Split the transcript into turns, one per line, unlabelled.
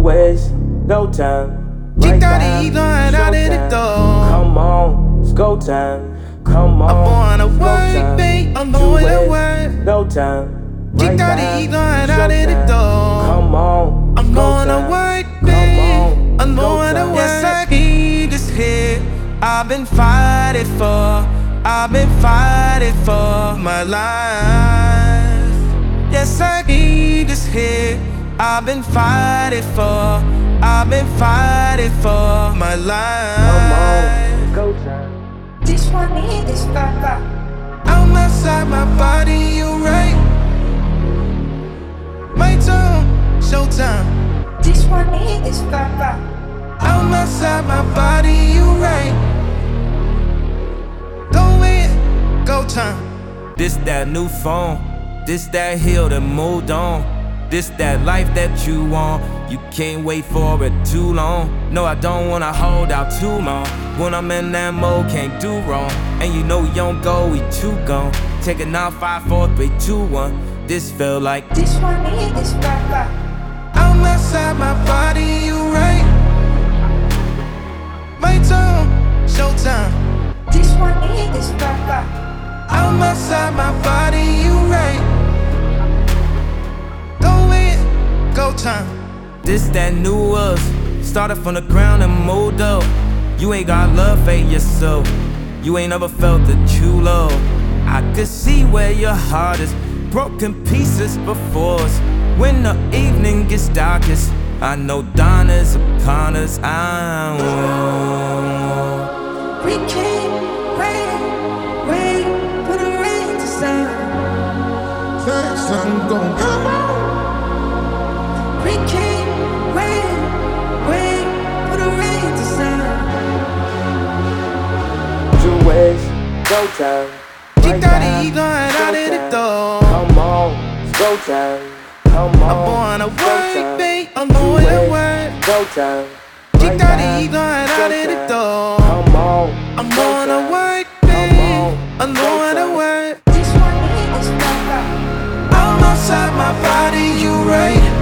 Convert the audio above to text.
ways, go time.
Right now, out of the door.
Come on, it's go time. Come on,
I'm on a work, babe. I'm going to work.
Go time.
Right now, out of the door.
Come on,
I'm going to work, babe. I'm going to work. Yes, I need this hit. I've been fighting for. I've been fighting for my life. Yes, I need this hit. I've been fighting for. I've been fighting for my life.
Come on, go time.
This one need this papa.
I'm outside my body, you right. My turn, showtime.
This one need this papa.
I'm outside my body, you right. Go in, go time. This that new phone, this that hill that moved on. This that life that you want, you can't wait for it too long. No, I don't wanna hold out too long. When I'm in that mode, can't do wrong. And you know we don't go, we too gone. Taking out 5, 4, 3, 2, 1. This feel like
this one need this papa.
I'm outside my body, you right. My turn, showtime.
This one need this papa.
I'm outside my body, you right. Go time. This that new us. Started from the ground and moved up. You ain't got love for yourself. You ain't ever felt the true love. I could see where your heart is. Broken pieces before us. When the evening gets darkest, I know dawn is upon us. I will.
We can't wait for the rain to stop.
Fast, I'm gon' come on.
We can't wait for the rain to stop.
Two ways, go time. Right now,
out of the door.
Come on, it's go time. Come on,
I'm on a
go
work,
time.
babe. I'm going to work.
Go time.
Right now, out of the door.
Come on,
I'm
go
going to
time.
work,
Come
babe.
on,
I'm
go
going to
time.
work.
This one need this papa.
I'm outside my body, you right.